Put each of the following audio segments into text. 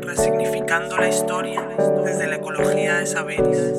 resignificando la historia desde la ecología de saberes.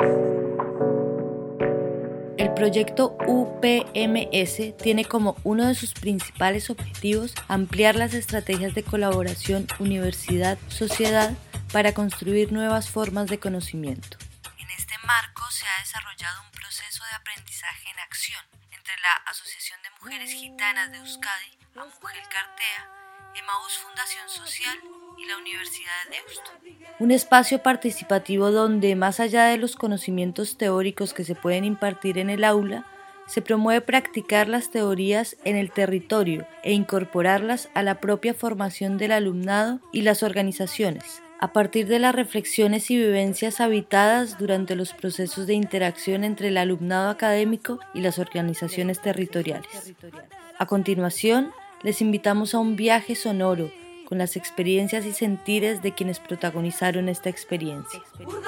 El proyecto UPMS tiene como uno de sus principales objetivos ampliar las estrategias de colaboración universidad-sociedad para construir nuevas formas de conocimiento. En este marco se ha desarrollado un proceso de aprendizaje en acción entre la Asociación de Mujeres Gitanas de Euskadi, AMUGEL Cartea, Emaús Fundación Social y la Universidad de Deusto. Un espacio participativo donde, más allá de los conocimientos teóricos que se pueden impartir en el aula, se promueve practicar las teorías en el territorio e incorporarlas a la propia formación del alumnado y las organizaciones, a partir de las reflexiones y vivencias habitadas durante los procesos de interacción entre el alumnado académico y las organizaciones territoriales. A continuación, les invitamos a un viaje sonoro con las experiencias y sentires de quienes protagonizaron esta experiencia.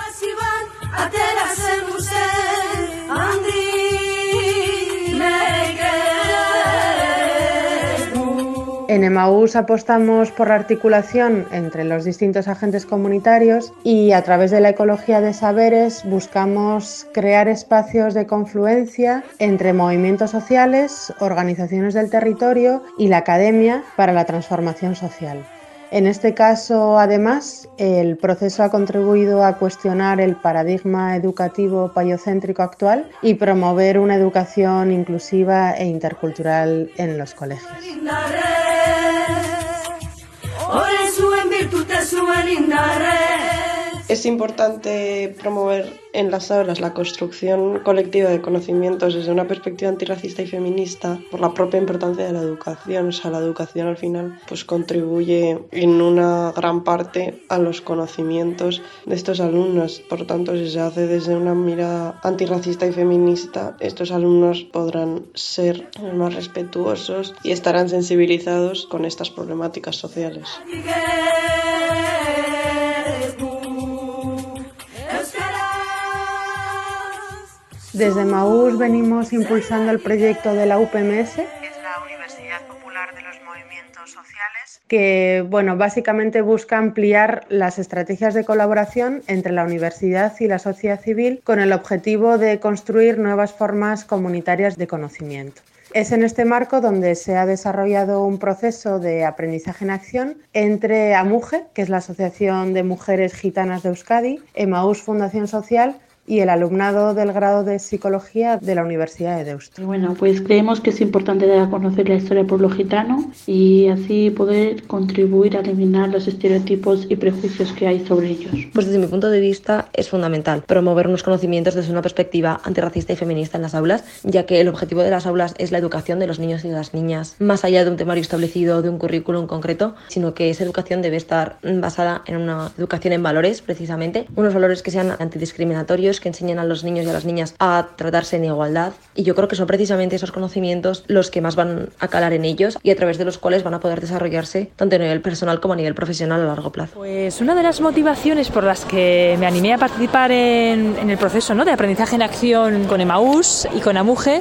En Emaús apostamos por la articulación entre los distintos agentes comunitarios y a través de la ecología de saberes buscamos crear espacios de confluencia entre movimientos sociales, organizaciones del territorio y la academia para la transformación social. En este caso, además, el proceso ha contribuido a cuestionar el paradigma educativo payocéntrico actual y promover una educación inclusiva e intercultural en los colegios. Es importante promover en las aulas la construcción colectiva de conocimientos desde una perspectiva antirracista y feminista por la propia importancia de la educación. O sea, la educación al final pues contribuye en una gran parte a los conocimientos de estos alumnos. Por lo tanto, si se hace desde una mirada antirracista y feminista, estos alumnos podrán ser más respetuosos y estarán sensibilizados con estas problemáticas sociales. Desde Emaús venimos impulsando el proyecto de la UPMS, que es la Universidad Popular de los Movimientos Sociales, que básicamente busca ampliar las estrategias de colaboración entre la universidad y la sociedad civil con el objetivo de construir nuevas formas comunitarias de conocimiento. Es en este marco donde se ha desarrollado un proceso de aprendizaje en acción entre AMUGE, que es la Asociación de Mujeres Gitanas de Euskadi, Emaús Fundación Social y el alumnado del grado de Psicología de la Universidad de Deusto. Bueno, pues creemos que es importante dar a conocer la historia del pueblo gitano y así poder contribuir a eliminar los estereotipos y prejuicios que hay sobre ellos. Pues desde mi punto de vista es fundamental promover unos conocimientos desde una perspectiva antirracista y feminista en las aulas, ya que el objetivo de las aulas es la educación de los niños y de las niñas, más allá de un temario establecido, de un currículum concreto, sino que esa educación debe estar basada en una educación en valores, precisamente, unos valores que sean antidiscriminatorios, que enseñen a los niños y a las niñas a tratarse en igualdad, y yo creo que son precisamente esos conocimientos los que más van a calar en ellos y a través de los cuales van a poder desarrollarse tanto a nivel personal como a nivel profesional a largo plazo. Pues una de las motivaciones por las que me animé a participar en el proceso, ¿no?, de aprendizaje en acción con Emaús y con AMUGE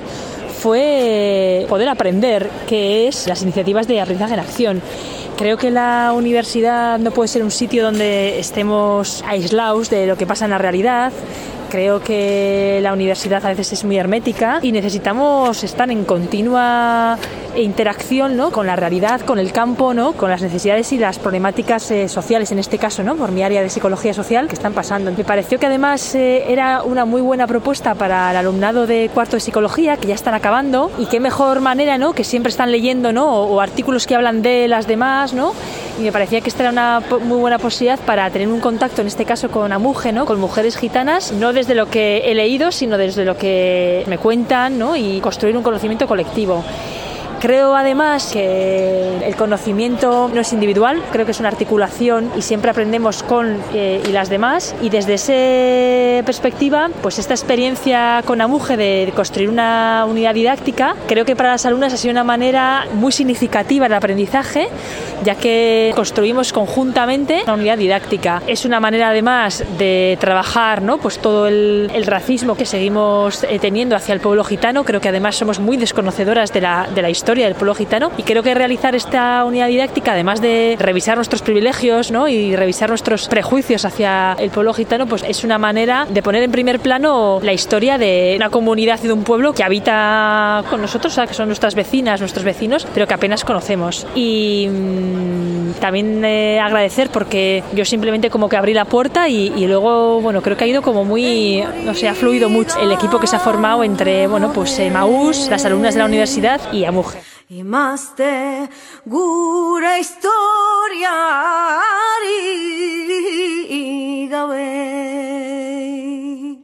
fue poder aprender qué es las iniciativas de aprendizaje en acción. Creo que la universidad no puede ser un sitio donde estemos aislados de lo que pasa en la realidad. Creo que la universidad a veces es muy hermética y necesitamos estar en continua interacción, ¿no?, con la realidad, con el campo, ¿no?, con las necesidades y las problemáticas sociales, en este caso, ¿no?, por mi área de psicología social, que están pasando. Me pareció que además era una muy buena propuesta para el alumnado de cuarto de psicología, que ya están acabando, y qué mejor manera, ¿no?, que siempre están leyendo, ¿no?, o artículos que hablan de las demás, ¿no?, y me parecía que esta era una muy buena posibilidad para tener un contacto, en este caso con AMUGE, ¿no?, con mujeres gitanas, no desde lo que he leído, sino desde lo que me cuentan, ¿no?, y construir un conocimiento colectivo. Creo además que el conocimiento no es individual, creo que es una articulación y siempre aprendemos con y las demás, y desde esa perspectiva, pues esta experiencia con AMUGE de construir una unidad didáctica, creo que para las alumnas ha sido una manera muy significativa del aprendizaje, ya que construimos conjuntamente una unidad didáctica. Es una manera además de trabajar, ¿no?, pues todo el racismo que seguimos teniendo hacia el pueblo gitano. Creo que además somos muy desconocedoras de la historia historia del pueblo gitano, y creo que realizar esta unidad didáctica, además de revisar nuestros privilegios, ¿no?, y revisar nuestros prejuicios hacia el pueblo gitano, pues es una manera de poner en primer plano la historia de una comunidad y de un pueblo que habita con nosotros, o sea, que son nuestras vecinas, nuestros vecinos, pero que apenas conocemos. Y también agradecer, porque yo simplemente como que abrí la puerta y luego, bueno, creo que ha ido como muy, no sé, ha fluido mucho el equipo que se ha formado entre, bueno, pues Emaús, las alumnas de la universidad y AMUGE. Imazte gure historiari gabe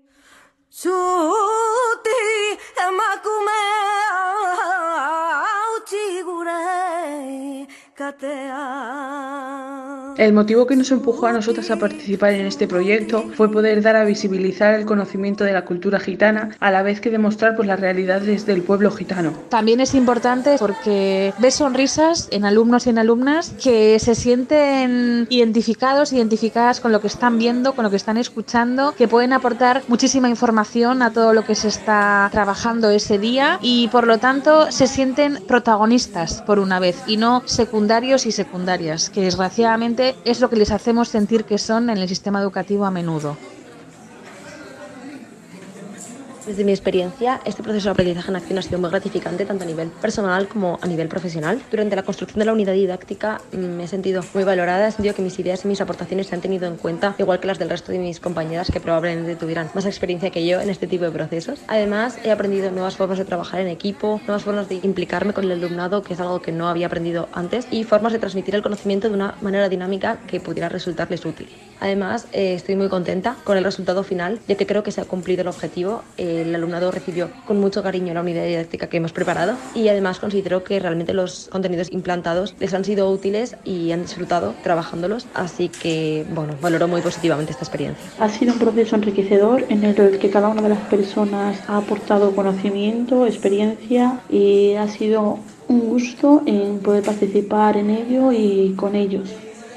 Zuti emakumea utzi gure katea. El motivo que nos empujó a nosotras a participar en este proyecto fue poder dar a visibilizar el conocimiento de la cultura gitana, a la vez que demostrar pues, las realidades del pueblo gitano. También es importante porque ves sonrisas en alumnos y en alumnas que se sienten identificadas con lo que están viendo, con lo que están escuchando, que pueden aportar muchísima información a todo lo que se está trabajando ese día y por lo tanto se sienten protagonistas por una vez y no secundarios y secundarias, que desgraciadamente es lo que les hacemos sentir que son en el sistema educativo a menudo. Desde mi experiencia, este proceso de aprendizaje en acción ha sido muy gratificante tanto a nivel personal como a nivel profesional. Durante la construcción de la unidad didáctica me he sentido muy valorada, he sentido que mis ideas y mis aportaciones se han tenido en cuenta, igual que las del resto de mis compañeras que probablemente tuvieran más experiencia que yo en este tipo de procesos. Además, he aprendido nuevas formas de trabajar en equipo, nuevas formas de implicarme con el alumnado, que es algo que no había aprendido antes, y formas de transmitir el conocimiento de una manera dinámica que pudiera resultarles útil. Además, estoy muy contenta con el resultado final, ya que creo que se ha cumplido el objetivo. El alumnado recibió con mucho cariño la unidad didáctica que hemos preparado y además considero que realmente los contenidos implantados les han sido útiles y han disfrutado trabajándolos, así que bueno, valoro muy positivamente esta experiencia. Ha sido un proceso enriquecedor en el que cada una de las personas ha aportado conocimiento, experiencia y ha sido un gusto en poder participar en ello y con ellos.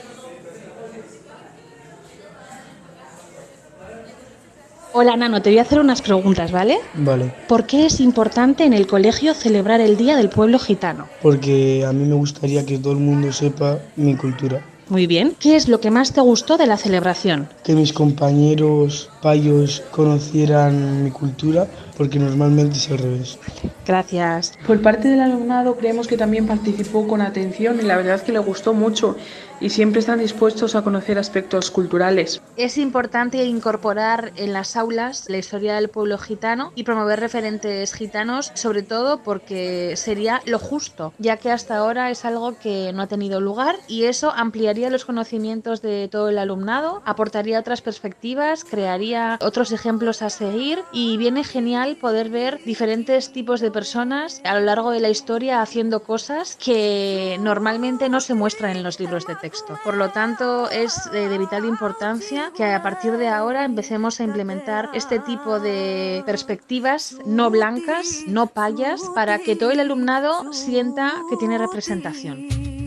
Hola, Nano, te voy a hacer unas preguntas, ¿vale? Vale. ¿Por qué es importante en el colegio celebrar el Día del Pueblo Gitano? Porque a mí me gustaría que todo el mundo sepa mi cultura. Muy bien. ¿Qué es lo que más te gustó de la celebración? Que mis compañeros payos conocieran mi cultura, porque normalmente es al revés. Gracias. Por parte del alumnado creemos que también participó con atención y la verdad es que le gustó mucho y siempre están dispuestos a conocer aspectos culturales. Es importante incorporar en las aulas la historia del pueblo gitano y promover referentes gitanos, sobre todo porque sería lo justo, ya que hasta ahora es algo que no ha tenido lugar y eso ampliaría los conocimientos de todo el alumnado, aportaría otras perspectivas, crearía otros ejemplos a seguir y viene genial poder ver diferentes tipos de personas a lo largo de la historia haciendo cosas que normalmente no se muestran en los libros de texto. Por lo tanto, es de vital importancia que a partir de ahora empecemos a implementar este tipo de perspectivas no blancas, no payas, para que todo el alumnado sienta que tiene representación.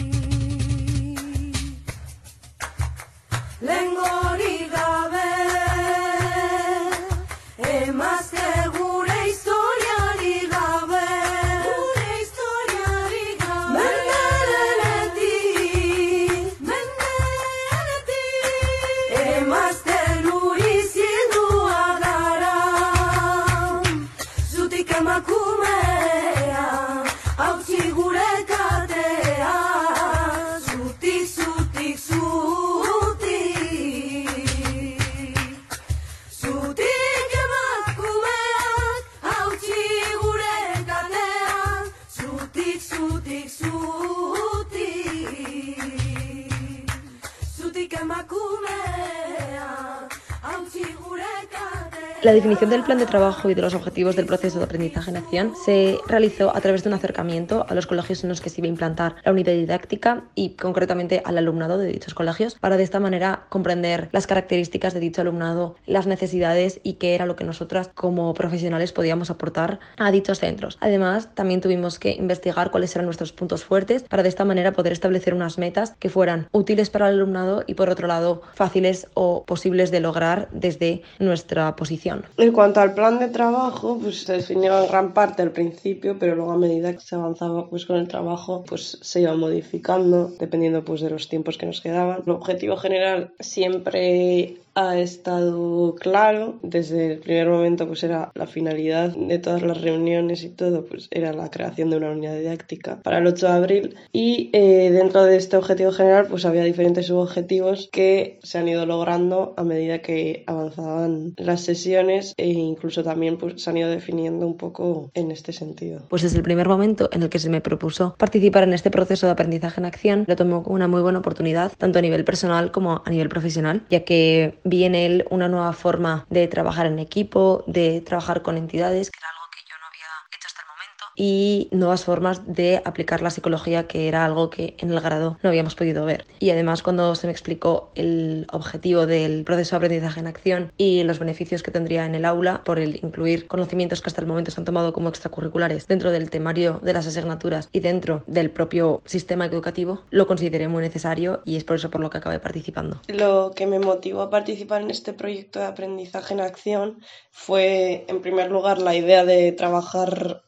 La definición del plan de trabajo y de los objetivos del proceso de aprendizaje en acción se realizó a través de un acercamiento a los colegios en los que se iba a implantar la unidad didáctica y concretamente al alumnado de dichos colegios, para de esta manera comprender las características de dicho alumnado, las necesidades y qué era lo que nosotras como profesionales podíamos aportar a dichos centros. Además, también tuvimos que investigar cuáles eran nuestros puntos fuertes para de esta manera poder establecer unas metas que fueran útiles para el alumnado y por otro lado fáciles o posibles de lograr desde nuestra posición. acción. En cuanto al plan de trabajo, pues se definió en gran parte al principio, pero luego a medida que se avanzaba pues con el trabajo, pues se iba modificando dependiendo pues de los tiempos que nos quedaban. El objetivo general siempre ha estado claro. Desde el primer momento pues era la finalidad de todas las reuniones y todo, pues era la creación de una unidad didáctica para el 8 de abril y dentro de este objetivo general pues había diferentes subobjetivos que se han ido logrando a medida que avanzaban las sesiones e incluso también pues se han ido definiendo un poco en este sentido. Pues desde el primer momento en el que se me propuso participar en este proceso de aprendizaje en acción, lo tomé como una muy buena oportunidad, tanto a nivel personal como a nivel profesional, ya que vi en él una nueva forma de trabajar en equipo, de trabajar con entidades, que era algo que yo no había hecho hasta el momento, y nuevas formas de aplicar la psicología, que era algo que en el grado no habíamos podido ver. Y además, cuando se me explicó el objetivo del proceso de aprendizaje en acción y los beneficios que tendría en el aula por el incluir conocimientos que hasta el momento se han tomado como extracurriculares dentro del temario de las asignaturas y dentro del propio sistema educativo, lo consideré muy necesario y es por eso por lo que acabé participando. Lo que me motivó a participar en este proyecto de aprendizaje en acción fue, en primer lugar, la idea de trabajar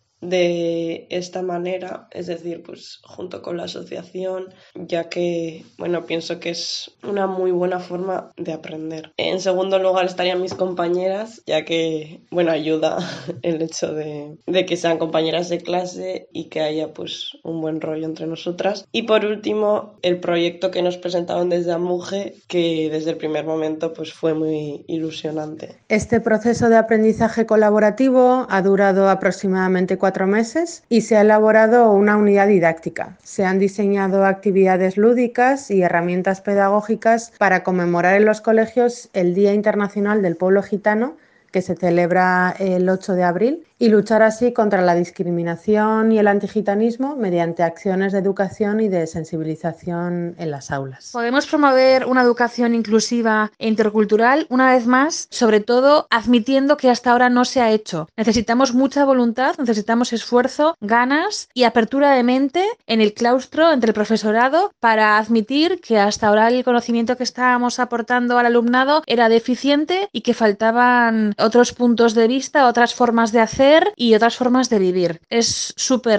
de esta manera, es decir, pues junto con la asociación, ya que, bueno, pienso que es una muy buena forma de aprender. En segundo lugar estarían mis compañeras, ya que, bueno, ayuda el hecho de que sean compañeras de clase y que haya pues un buen rollo entre nosotras. Y por último, el proyecto que nos presentaron desde AMUGE, que desde el primer momento pues fue muy ilusionante. Este proceso de aprendizaje colaborativo ha durado aproximadamente 4 meses y se ha elaborado una unidad didáctica. Se han diseñado actividades lúdicas y herramientas pedagógicas para conmemorar en los colegios el Día Internacional del Pueblo Gitano, que se celebra el 8 de abril, y luchar así contra la discriminación y el antigitanismo mediante acciones de educación y de sensibilización en las aulas. Podemos promover una educación inclusiva e intercultural, una vez más, sobre todo admitiendo que hasta ahora no se ha hecho. Necesitamos mucha voluntad, necesitamos esfuerzo, ganas y apertura de mente en el claustro, entre el profesorado, para admitir que hasta ahora el conocimiento que estábamos aportando al alumnado era deficiente y que faltaban otros puntos de vista, otras formas de hacer y otras formas de vivir. Es súper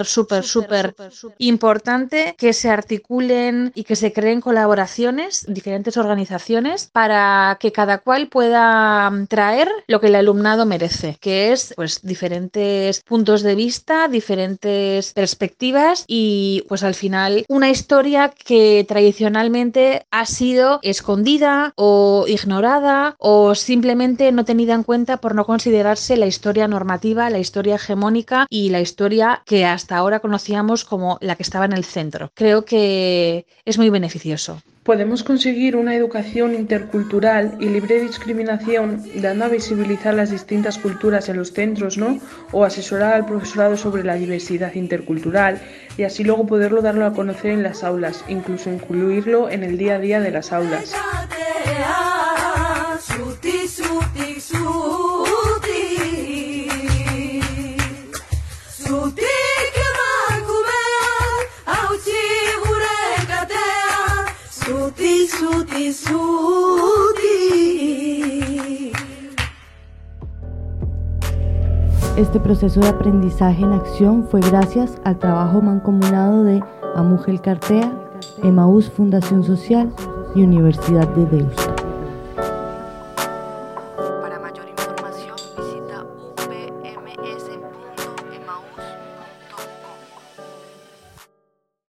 importante que se articulen y que se creen colaboraciones, diferentes organizaciones, para que cada cual pueda traer lo que el alumnado merece, que es pues diferentes puntos de vista, diferentes perspectivas y pues al final una historia que tradicionalmente ha sido escondida o ignorada o simplemente no tenida en cuenta por no considerarse la historia normativa, la historia hegemónica y la historia que hasta ahora conocíamos como la que estaba en el centro. Creo que es muy beneficioso. Podemos conseguir una educación intercultural y libre de discriminación dando a visibilizar las distintas culturas en los centros, ¿no? O asesorar al profesorado sobre la diversidad intercultural y así luego poderlo darlo a conocer en las aulas, incluso incluirlo en el día a día de las aulas. Este proceso de aprendizaje en acción fue gracias al trabajo mancomunado de AMUGE El Cartea, Emaús Fundación Social y Universidad de Deus.